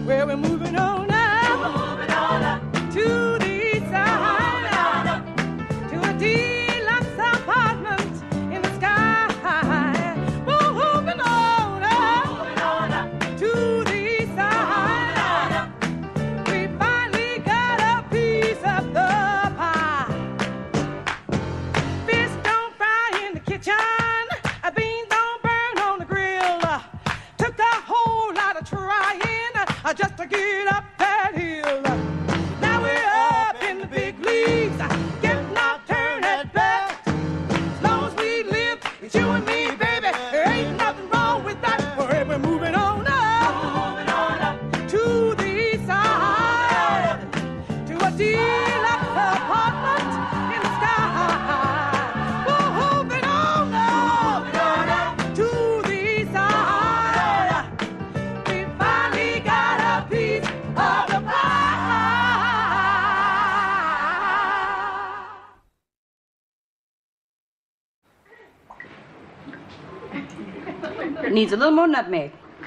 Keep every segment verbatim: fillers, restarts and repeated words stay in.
Well, we're moving on up, we're moving on up to the east side, to a deluxe apartment in the sky. We're moving on up, moving on up to the east side. We finally got a piece of the pie. Fish don't fry in the kitchen, beans don't burn on the grill. Took a whole lot of trying just to get up that hill. Now we're up in the big leagues, getting our turn at bat. As long as we live, it's you and me, baby. There ain't nothing wrong with that. We're moving on up, moving on up to the east side, to a deluxe apartment in the sky. We're moving on up, moving on up to the east side. We finally got a piece of the pie. Needs a little more nutmeg.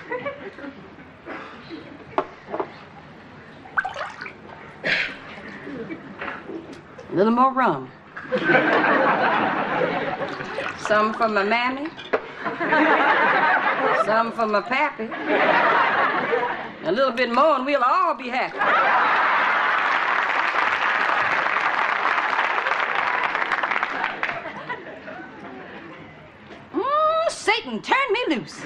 A little more rum. Some for my mammy. Some for my pappy. A little bit more and we'll all be happy. Mm, Satan, turn me loose.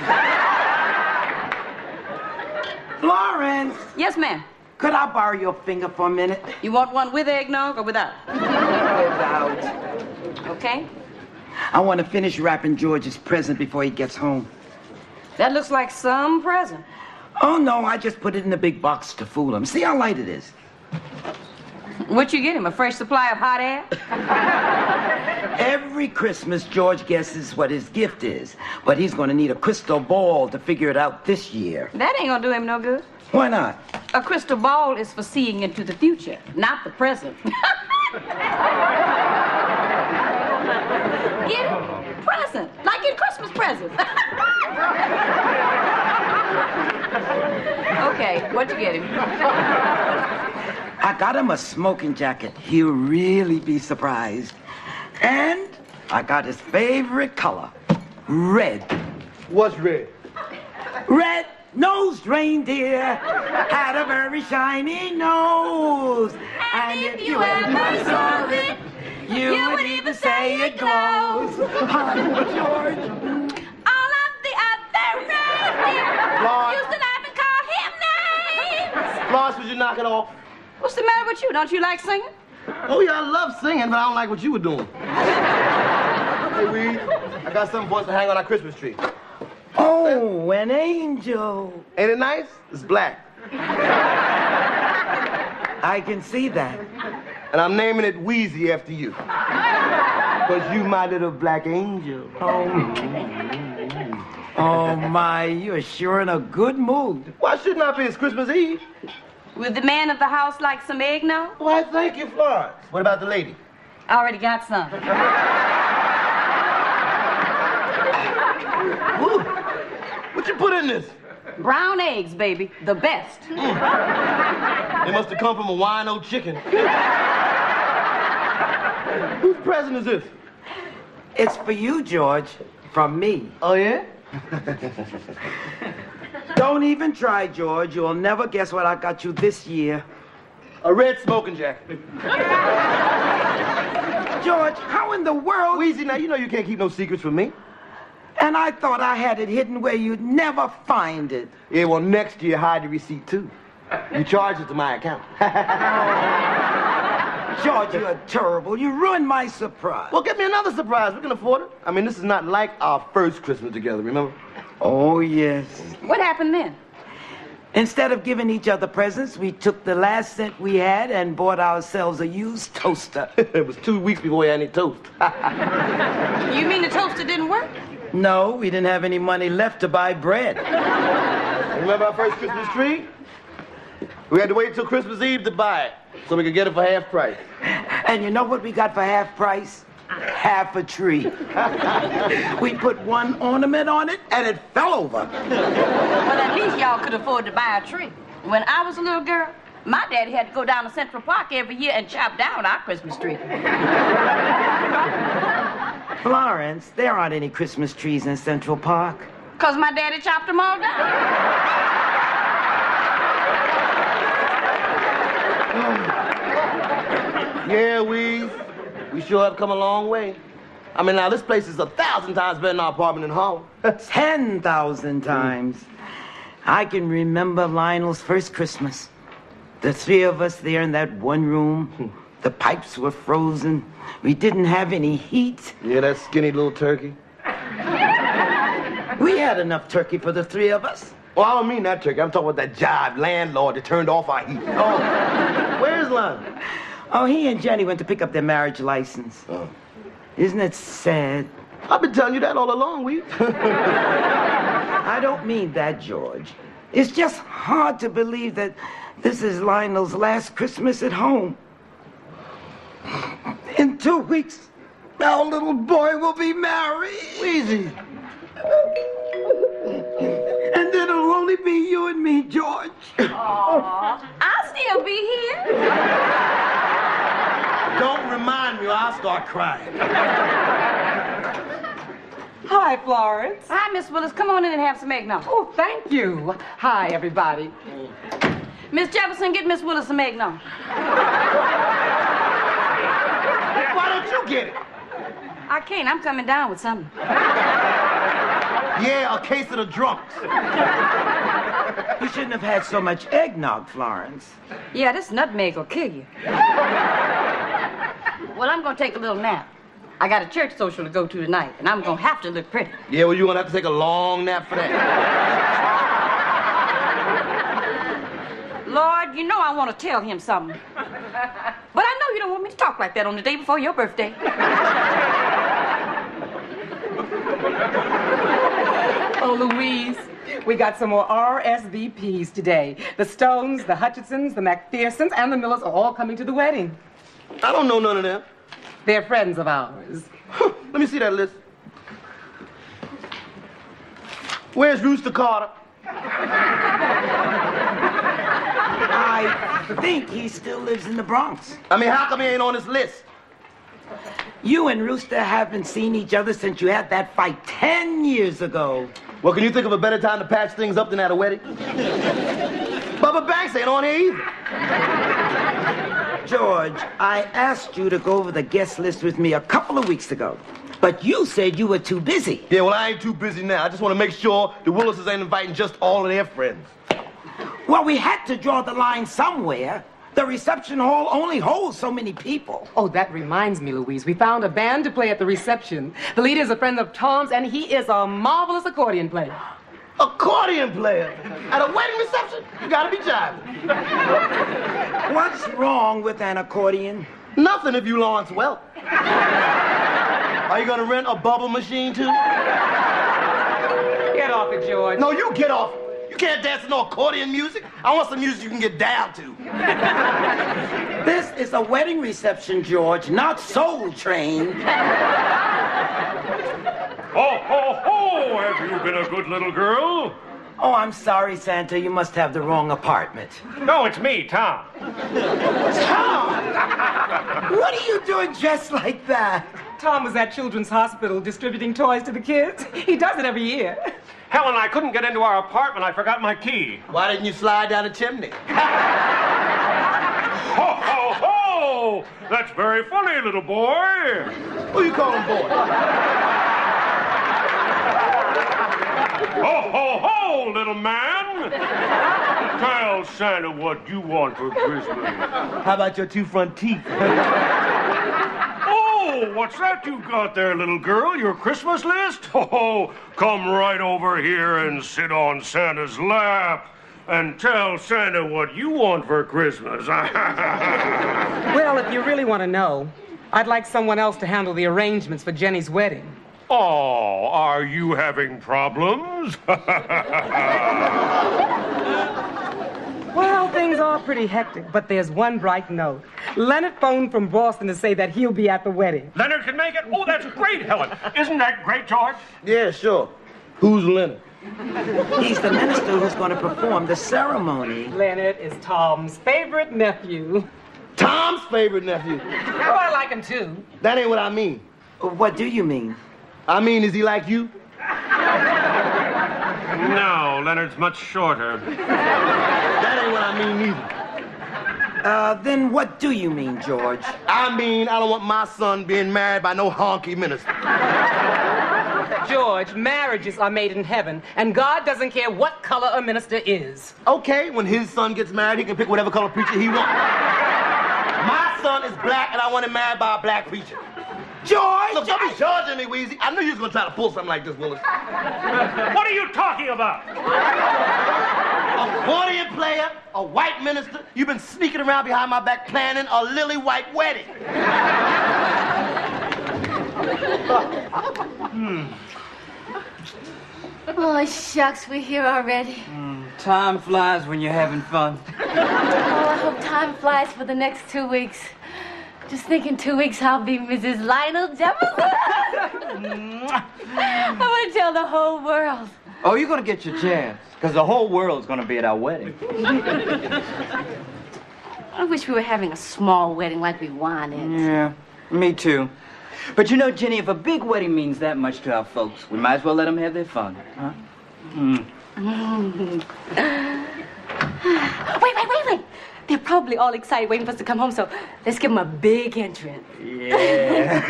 Florence, Yes, ma'am. could I borrow your finger for a minute? You want one with eggnog or without? Without. Okay. I want to finish wrapping George's present before he gets home. That looks like some present. Oh, no, I just put it in a big box to fool him. See how light it is. What you get him, a fresh supply of hot air? Every Christmas, George guesses what his gift is, but he's going to need a crystal ball to figure it out this year. That ain't gonna do him no good. Why not? A crystal ball is for seeing into the future, not the present. Get it? Present. Like in Christmas presents. Okay, what'd you get him? I got him a smoking jacket. He'll really be surprised. And I got his favorite color, red. What's red? Red-nosed reindeer had a very shiny nose. And if you ever saw it, you, you would even say it glows. George. All of the other reindeer Lord. used to laugh and call him names. Florence, would you knock it off? What's the matter with you? Don't you like singing? Oh, yeah, I love singing, but I don't like what you were doing. Hey, Weed, I got something for us to hang on our Christmas tree. Oh, an angel. Ain't it nice? It's black. I can see that. And I'm naming it Wheezy after you. Because you my little black angel. Oh, oh my, you're sure in a good mood. Why shouldn't I be? It's Christmas Eve. Would the man of the house like some eggnog? Why, thank you, Florence. What about the lady? I already got some. Ooh, what you put in this? Brown eggs, baby. The best. They must have come from a wino chicken. Whose present is this? It's for you, George, from me. Oh, yeah? Don't even try, George. You'll never guess what I got you this year. A red smoking jacket. George, how in the world? Wheezy, now you know you can't keep no secrets from me. And I thought I had it hidden where you'd never find it. Yeah, well, next year, hide the receipt, too. You charge it to my account. George, you're terrible. You ruined my surprise. Well, get me another surprise. We can afford it. I mean, this is not like our first Christmas together, remember? Oh, yes. What happened then? Instead of giving each other presents, we took the last cent we had and bought ourselves a used toaster. It was two weeks before we had any toast. You mean the toaster didn't work? No, we didn't have any money left to buy bread. Remember our first Christmas tree? We had to wait till Christmas Eve to buy it so we could get it for half price. And you know what we got for half price? Half a tree. We put one ornament on it and it fell over. Well, at least y'all y'all could afford to buy a tree. When I was a little girl, my daddy had to go down to Central Park every year and chop down our Christmas tree. Florence, there aren't any Christmas trees in Central Park. Because my daddy chopped them all down. Yeah, we we sure have come a long way. I mean, now this place is a thousand times better than our apartment in Harlem. Ten thousand times. I can remember Lionel's first Christmas. The three of us there in that one room. The pipes were frozen. We didn't have any heat. Yeah, that skinny little turkey. We had enough turkey for the three of us. Well, I don't mean that turkey. I'm talking about that jive landlord that turned off our heat. Oh, where's Lionel? Oh, he and Jenny went to pick up their marriage license. Oh. Isn't it sad? I've been telling you that all along, we. I don't mean that, George. It's just hard to believe that this is Lionel's last Christmas at home. In two weeks, our little boy will be married. Easy. And then it'll only be you and me, George. Aww. I'll still be here. Don't remind me or I'll start crying. Hi, Florence. Hi, Miss Willis. Come on in and have some eggnog. Oh, thank you. Hi, everybody. Miss Jefferson, get Miss Willis some eggnog. Why don't you get it? I can't. I'm coming down with something. Yeah, a case of the drunks. You shouldn't have had so much eggnog, Florence. Yeah, this nutmeg will kill you. Well, I'm going to take a little nap. I got a church social to go to tonight, and I'm going to have to look pretty. Yeah, well, you're going to have to take a long nap for that. Lord, you know I want to tell him something. But I know you don't want me to talk like that on the day before your birthday. Oh, Louise, we got some more R S V Ps today. The Stones, the Hutchinsons, the McPhersons, and the Millers are all coming to the wedding. I don't know none of them. They're friends of ours. Huh, let me see that list. Where's Rooster Carter? I think he still lives in the Bronx. I mean, how come he ain't on this list? You and Rooster haven't seen each other since you had that fight ten years ago. Well, can you think of a better time to patch things up than at a wedding? Bubba Banks ain't on here either. George, I asked you to go over the guest list with me a couple of weeks ago, but you said you were too busy. Yeah, well, I ain't too busy now. I just want to make sure the Willises ain't inviting just all of their friends. Well, we had to draw the line somewhere. The reception hall only holds so many people. Oh, that reminds me, Louise. We found a band to play at the reception. The leader is a friend of Tom's, and he is a marvelous accordion player. Accordion player? At a wedding reception? You gotta be jiving. What's wrong with an accordion? Nothing if you Lawrence Welk. Are you gonna rent a bubble machine too? Get off it, George. No, you get off. You can't dance to no accordion music. I want some music you can get down to. This is a wedding reception, George, not Soul Train. Ho, ho, ho! Have you been a good little girl? Oh, I'm sorry, Santa. You must have the wrong apartment. No, it's me, Tom. Tom! What are you doing dressed like that? Tom was at Children's Hospital distributing toys to the kids. He does it every year. Helen, I couldn't get into our apartment. I forgot my key. Why didn't you slide down the chimney? Ho, ho, ho! That's very funny, little boy. Who you calling boy? Ho, ho, ho, little man. Tell Santa what you want for Christmas. How about your two front teeth? Oh, what's that you got there, little girl? Your Christmas list? Oh, come right over here and sit on Santa's lap and tell Santa what you want for Christmas. Well, if you really want to know, I'd like someone else to handle the arrangements for Jenny's wedding. Oh, are you having problems? Well, things are pretty hectic, but there's one bright note. Leonard phoned from Boston to say that he'll be at the wedding. Leonard can make it? Oh, that's great, Helen. Isn't that great, George? Yeah, sure. Who's Leonard? He's the minister who's going to perform the ceremony. Leonard is Tom's favorite nephew. Tom's favorite nephew. Oh, I like him too. That ain't what I mean. What do you mean? I mean, is he like you? No, Leonard's much shorter. That ain't what I mean either. Uh, then what do you mean, George? I mean, I don't want my son being married by no honky minister. George, marriages are made in heaven, and God doesn't care what color a minister is. Okay, when his son gets married, he can pick whatever color preacher he wants. My son is black, and I want him married by a black preacher. George! Look, don't be charging me, Weezy. I knew you was going to try to pull something like this, Willis. What are you talking about? Accordion player, a white minister, you've been sneaking around behind my back planning a lily white wedding. hmm. Oh, shucks, we're here already. Mm, time flies when you're having fun. Oh, I hope time flies for the next two weeks. Just think in two weeks I'll be Missus Lionel Jefferson. I want to tell the whole world. Oh, you're going to get your chance, because the whole world's going to be at our wedding. I wish we were having a small wedding like we wanted. Yeah, me too. But you know, Jenny, if a big wedding means that much to our folks, we might as well let them have their fun, huh? Mm. Wait, wait, wait, wait. They're probably all excited waiting for us to come home, so let's give them a big entrance. Yeah.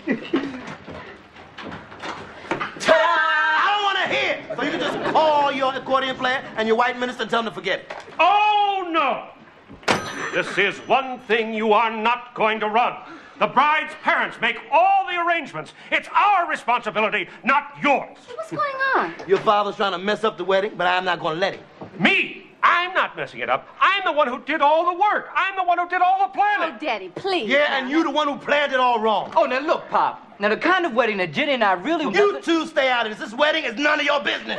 I don't want to hear it. So you can just call your accordion player and your white minister and tell them to forget it. Oh, no. This is one thing you are not going to run. The bride's parents make all the arrangements. It's our responsibility, not yours. What's going on? Your father's trying to mess up the wedding, but I'm not going to let him. Me? I'm not messing it up. I'm the one who did all the work. I'm the one who did all the planning. Oh, Daddy, please. Yeah, and you the one who planned it all wrong. Oh, now look, Pop. Now, the kind of wedding that Jenny and I really want... You two stay out of this. This wedding is none of your business.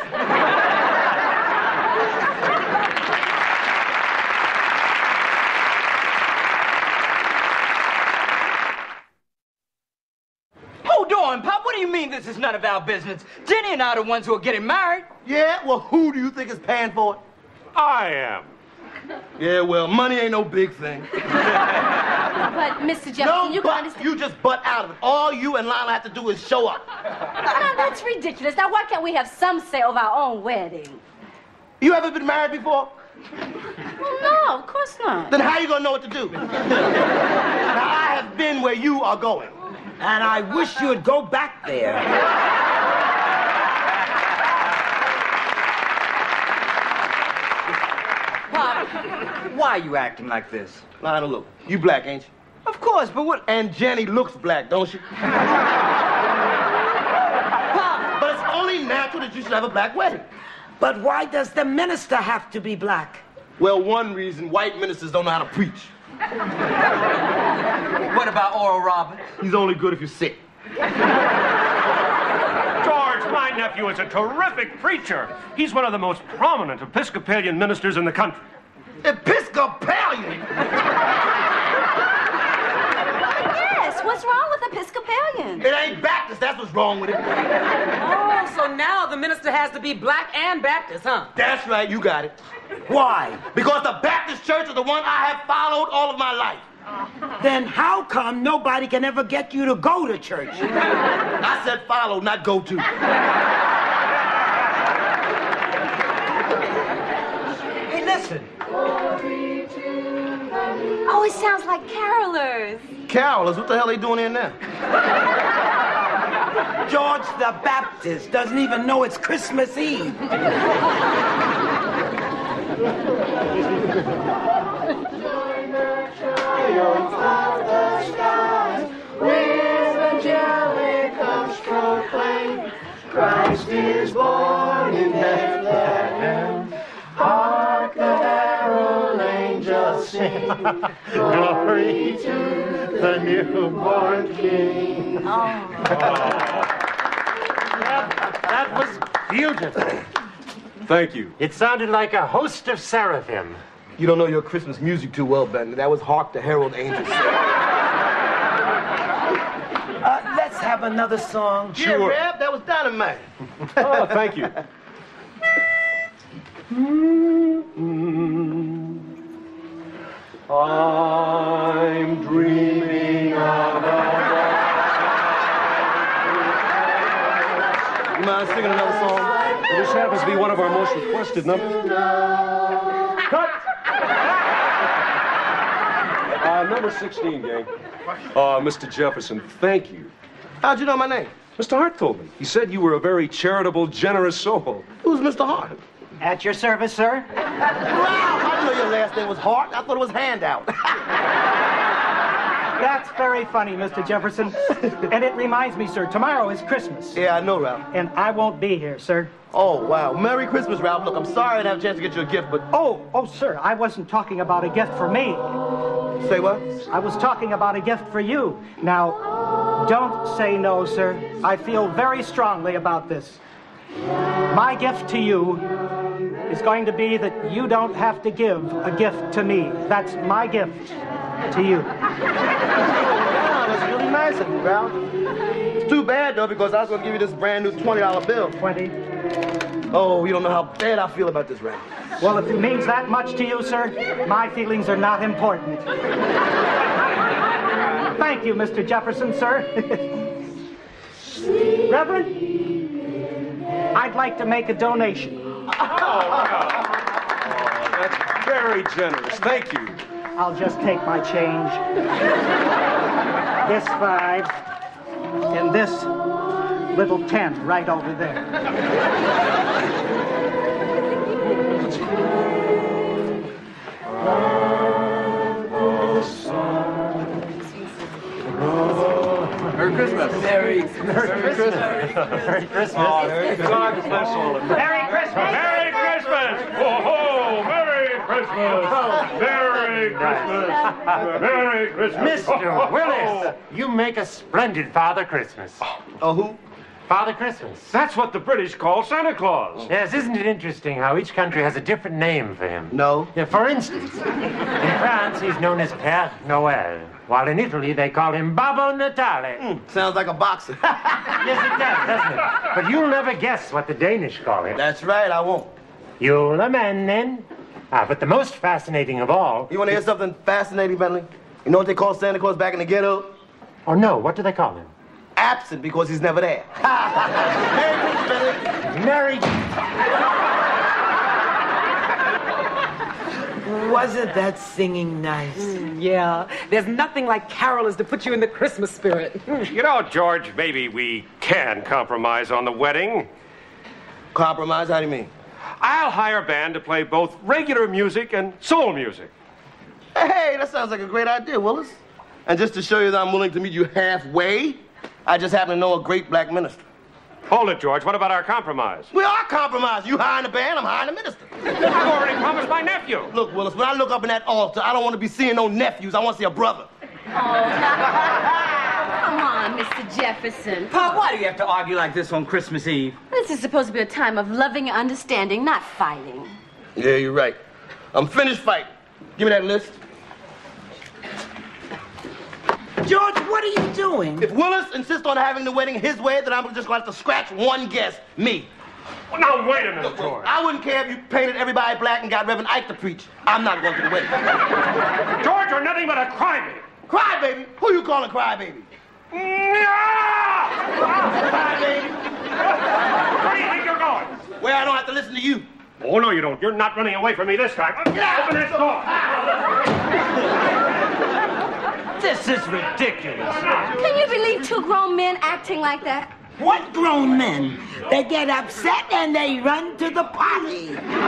Hold on, Pop. What do you mean this is none of our business? Jenny and I are the ones who are getting married. Yeah? Well, who do you think is paying for it? I am. Yeah, well, money ain't no big thing. But, Mister Jefferson, No, you but can understand... you just butt out of it. All you and Lila have to do is show up. Now, that's ridiculous. Now, why can't we have some say of our own wedding? You ever been married before? Well, no, of course not. Then how you gonna know what to do? Now, I have been where you are going. And I wish you'd go back there. Pop, why are you acting like this? Lionel, look, you black, ain't you? Of course, but what... And Jenny looks black, don't she? Pop! But it's only natural that you should have a black wedding. But why does the minister have to be black? Well, one reason, white ministers don't know how to preach. What about Oral Roberts? He's only good if you're sick. George, my nephew is a terrific preacher. He's one of the most prominent Episcopalian ministers in the country. Episcopalian? Yes, what's wrong with Episcopalian? It ain't Baptist, that's what's wrong with it. Oh, so now the minister has to be black and Baptist, huh? That's right, you got it. Why? Because the Baptist church is the one I have followed all of my life. Then how come nobody can ever get you to go to church? I said follow, not go to. Hey, listen. Oh, it sounds like carolers. Carolers, what the hell are they doing in there? George the Baptist doesn't even know it's Christmas Eve. Christ is born in Bethlehem. Hark the herald angels sing. Glory to the newborn King. Oh. That, that was beautiful. Thank you. It sounded like a host of seraphim. You don't know your Christmas music too well, Ben. That was Hark the Herald Angels Sing. Uh, let's have another song. Yeah, Reb, that was dynamite. Oh, thank you. I'm dreaming of a... You mind singing another song? This happens to be one of our most requested numbers. Cut! Uh, number sixteen, gang. Uh, Mister Jefferson, thank you. How'd you know my name? Mister Hart told me. He said you were a very charitable, generous soul. Who's Mister Hart? At your service, sir. Wow, I didn't know your last name was Hart. I thought it was Handout. That's very funny, Mister Jefferson. And it reminds me, sir, tomorrow is Christmas. Yeah, I know, Ralph. And I won't be here, sir. Oh, wow. Merry Christmas, Ralph. Look, I'm sorry I didn't have a chance to get you a gift, but... Oh, oh, sir, I wasn't talking about a gift for me. Say what? I was talking about a gift for you. Now, don't say no, sir. I feel very strongly about this. My gift to you is going to be that you don't have to give a gift to me. That's my gift to you. Wow, that's really nice of you, Ralph. It's too bad, though, because I was going to give you this brand new twenty dollar bill. twenty? Oh, you don't know how bad I feel about this, Ralph. Well, if it means that much to you, sir, my feelings are not important. Thank you, Mister Jefferson, sir. Reverend, I'd like to make a donation. Oh, wow. That's very generous. Thank you. I'll just take my change. This five, and this little ten right over there. Merry Christmas. Merry, Merry Christmas. Merry Christmas. Oh, Merry Christmas. God bless all of you. Merry Christmas. Merry Christmas. Oh, ho, Merry Christmas. Merry Christmas. Merry Christmas. Mister Willis, you make a splendid Father Christmas. Oh, who? Father Christmas. That's what the British call Santa Claus. Yes, isn't it interesting how each country has a different name for him? No. Yeah, for instance, in France, he's known as Père Noël, while in Italy, they call him Babbo Natale. Mm, sounds like a boxer. Yes, it does, doesn't it? But you'll never guess what the Danish call him. That's right, I won't. Juleman, then. Ah, but the most fascinating of all... You want to hear something fascinating, Bentley? You know what they call Santa Claus back in the ghetto? Oh, no, what do they call him? Absent, because he's never there. Merry Christmas, Bentley. Merry... Wasn't that singing nice? Mm, yeah. There's nothing like carolers to put you in the Christmas spirit. You know, George, maybe we can compromise on the wedding. Compromise? How do you mean? I'll hire a band to play both regular music and soul music. Hey, that sounds like a great idea, Willis. And just to show you that I'm willing to meet you halfway, I just happen to know a great black minister. Hold it, George. What about our compromise? We are compromised. You hiring a band, I'm hiring a minister. I've already promised my nephew. Look, Willis, when I look up in that altar, I don't want to be seeing no nephews. I want to see a brother. Come on, Mister Jefferson. Pa, why do you have to argue like this on Christmas Eve? This is supposed to be a time of loving and understanding, not fighting. Yeah, you're right. I'm finished fighting. Give me that list. George, what are you doing? If Willis insists on having the wedding his way, then I'm just going to have to scratch one guest, me. Well, now, wait a minute, George. I wouldn't care if you painted everybody black and got Reverend Ike to preach. I'm not going to the wedding. George, you're nothing but a crybaby. Crybaby? Who you calling crybaby? Crybaby? Where do you think you're going? Where I don't have to listen to you. Oh, no, you don't. You're not running away from me this time. Yeah. Open that door. This is ridiculous. Can you believe two grown men acting like that? What grown men? They get upset and they run to the potty.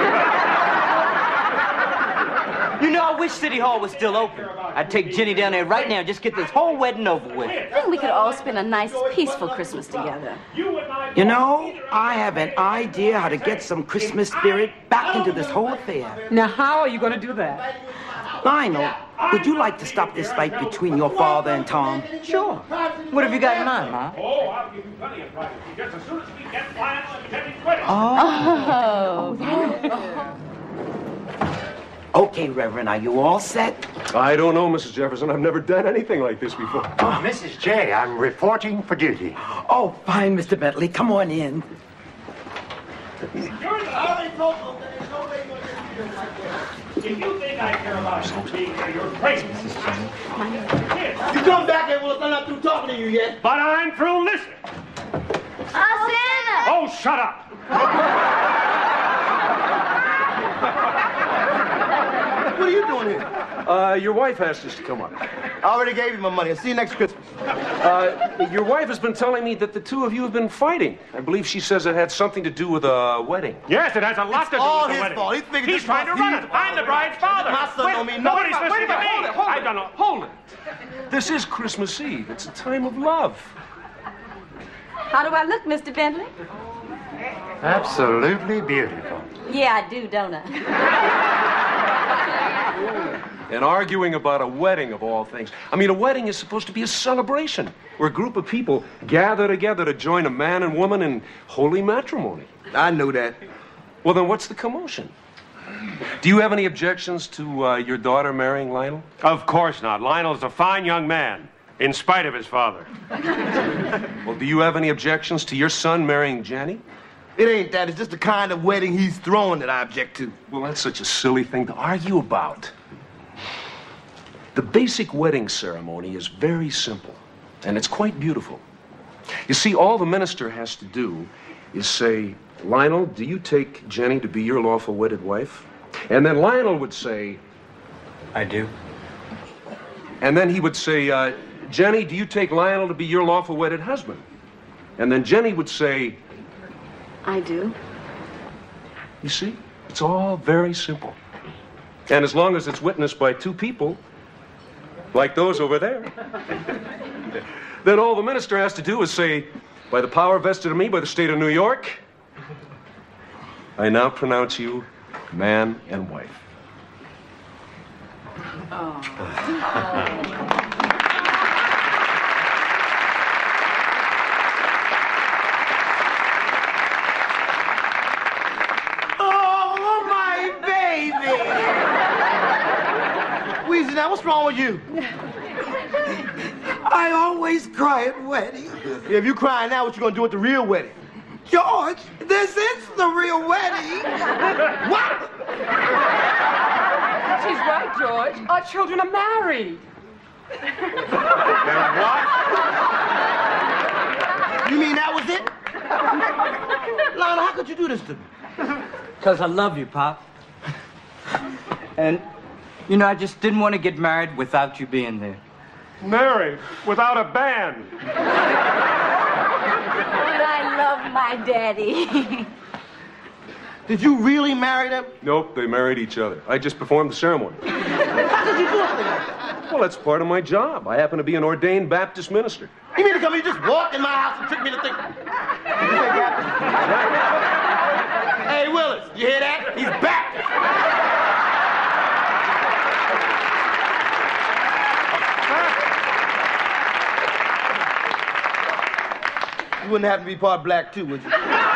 You know, I wish City Hall was still open. I'd take Jenny down there right now and just get this whole wedding over with. Then we could all spend a nice, peaceful Christmas together. You know, I have an idea how to get some Christmas spirit back into this whole affair. Now, how are you going to do that? Lionel, would you like to stop this fight between your father and Tom? Sure. What have you got in mind, Ma? Oh, I'll give you plenty of privacy just as soon as we get plans and get it quitting. Oh. Okay, Reverend, are you all set? I don't know, Missus Jefferson. I've never done anything like this before. Oh, Missus J, I'm reporting for duty. Oh, fine, Mister Bentley. Come on in. You're the only folks that If you think I care about you being here, you're crazy. You come back here, Willis. I'm not through talking to you yet. But I'm through listening. Oh, Santa! Oh, shut up. What are you doing here? Uh, your wife asked us to come up. I already gave you my money. I'll see you next Christmas. Uh, your wife has been telling me that the two of you have been fighting. I believe she says it had something to do with a wedding. Yes, it has a lot It's to do all with the his wedding. fault. He figured He's this trying to was run his it. I'm the bride's father. My son don't mean Nobody's nothing. listening to me. Hold it, hold I it. don't know. Hold it. This is Christmas Eve. It's a time of love. How do I look, Mister Bentley? Absolutely beautiful. Yeah, I do, don't I? And arguing about a wedding, of all things. I mean, a wedding is supposed to be a celebration where a group of people gather together to join a man and woman in holy matrimony. I know that. Well, then what's the commotion? Do you have any objections to uh, your daughter marrying Lionel? Of course not. Lionel's a fine young man, in spite of his father. Well, do you have any objections to your son marrying Jenny? It ain't that. It's just the kind of wedding he's throwing that I object to. Well, that's such a silly thing to argue about. The basic wedding ceremony is very simple, and it's quite beautiful. You see, all the minister has to do is say, Lionel, do you take Jenny to be your lawful wedded wife? And then Lionel would say, I do. and then he would say, uh, Jenny, do you take Lionel to be your lawful wedded husband? And then Jenny would say, I do. you see, it's all very simple. And as long as it's witnessed by two people, like those over there, then all the minister has to do is say, by the power vested in me by the state of New York, I now pronounce you man and wife. Oh, my baby! Weezy, now what's wrong with you? I always cry at weddings. Yeah, if you crying now, what you gonna do at the real wedding? George, this is the real wedding. What? She's right, George. Our children are married. You mean that was it? Lionel, how could you do this to me? Because I love you, Pop. And, you know, I just didn't want to get married without you being there. Married without a band. But I love my daddy. Did you really marry them? Nope, they married each other. I just performed the ceremony. How did you do it like that? Well, that's part of my job. I happen to be an ordained Baptist minister. You mean to come here and just walk in my house and trick me to think... Did you think that? Hey, Willis, you hear that? He's back! You wouldn't have to be part black, too, would you?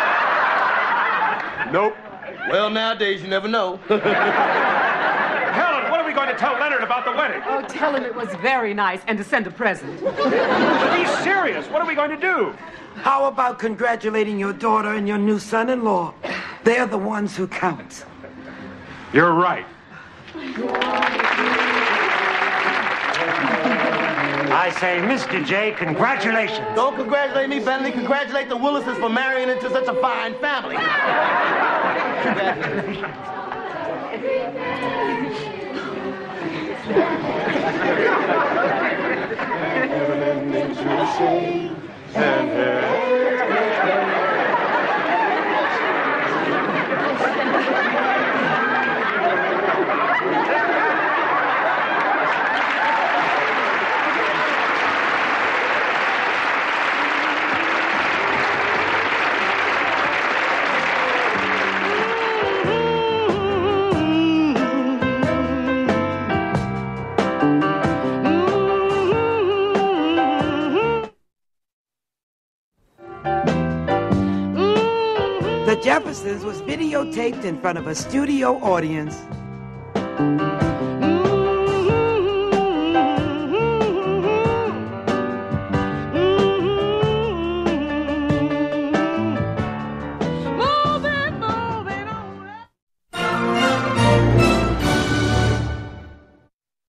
Nope. Well, nowadays, you never know. Helen, what are we going to tell Leonard about the wedding? Oh, tell him it was very nice and to send a present. Be serious. What are we going to do? How about congratulating your daughter and your new son-in-law? They're the ones who count. You're right. I say, Mister J, congratulations. Don't congratulate me, Bentley. Congratulate the Willises for marrying into such a fine family. Congratulations. The Jeffersons was videotaped in front of a studio audience.